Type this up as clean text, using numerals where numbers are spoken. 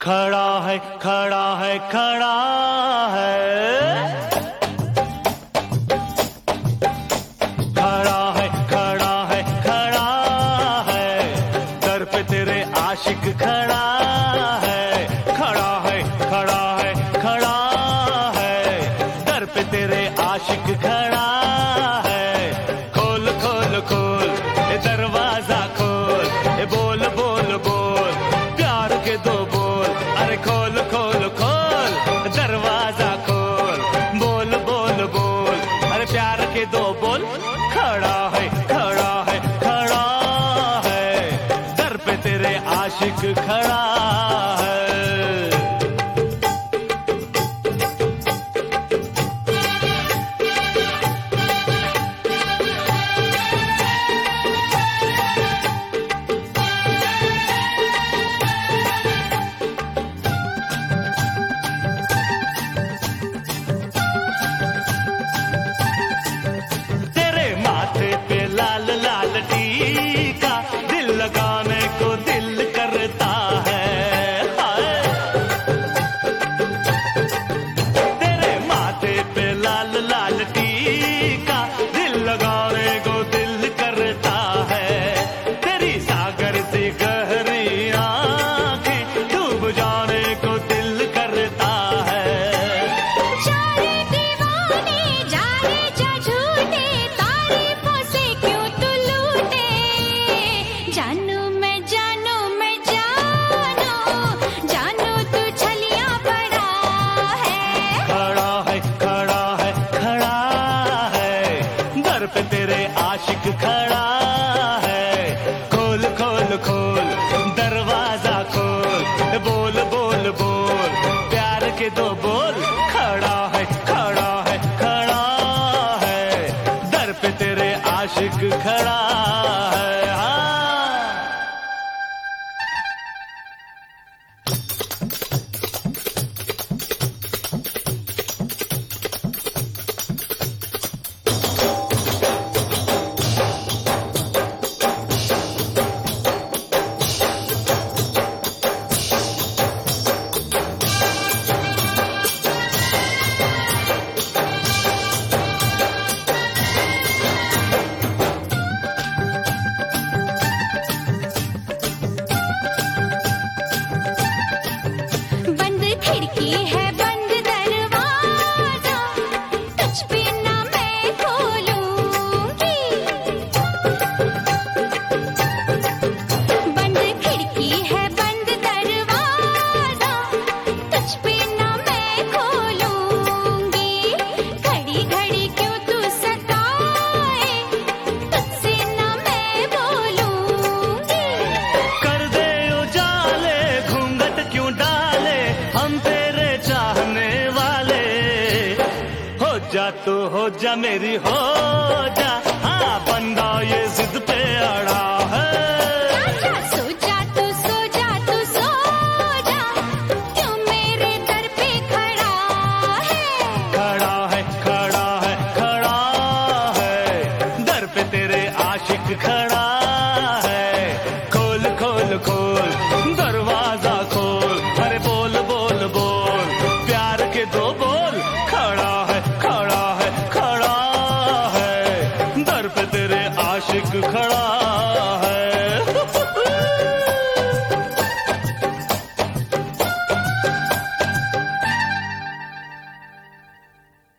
खड़ा है खड़ा है खड़ा है, खड़ा है खड़ा है खड़ा है, दर पे तेरे आशिक खड़ा है। खड़ा है खड़ा है खड़ा है, दर पे तेरे आशिक खड़ा है। खोल खोल खोल ए दरवाजा खोल, ए बोल बोल बोल प्यार के दो बोल। अरे खोल खोल खोल दरवाजा खोल, बोल बोल बोल अरे प्यार के दो बोल। खड़ा है खड़ा है खड़ा है, दर पे तेरे आशिक खड़ा है। टीका दिल लगाने को दिल करता है। तेरे माथे पे लाल लाल टीका दिल लगाने को दिल करता है। तेरी सागर सी गहरी आंखें डूब जाने को दिल करता है। जाने दीवाने जाने जा झूठे, तारीफों से क्यों तू लूटे। जानू मैं जानू मैं जानू तू छलिया पड़ा है। खड़ा है खड़ा है खड़ा है, दर पे तेरे आशिक खड़ा है। खोल खोल खोल दरवाजा खोल, बोल बोल बोल प्यार के दो बोल। खड़ा है खड़ा है खड़ा है, दर पे तेरे आशिक खड़ा है। हाँ। बंद खिड़की है बंद दरवाजा, तुझ पे ना मैं खोलूंगी। बंद खिड़की है बंद दरवाजा, तुझ पे ना मैं खोलूंगी। घड़ी घड़ी क्यों तू सताए, तुझसे ना मैं बोलूंगी। कर दे उजाले घूंघट क्यों डाले, हम तेरे चाहने वाले। हो जा तू हो जा मेरी हो जा, हाँ बंदा ये जिद पे अड़ा है। आजा सो जा तू सो जा तू सो जा, क्यों मेरे दर पे खड़ा है। खड़ा है खड़ा है खड़ा है, दर पे तेरे आशिक खड़ा है। खोल खोल खोल दरवाजा खोल, अरे बोल बोल बोल प्यार के दो बोल। खड़ा है खड़ा है खड़ा है, दर पे तेरे आशिक खड़ा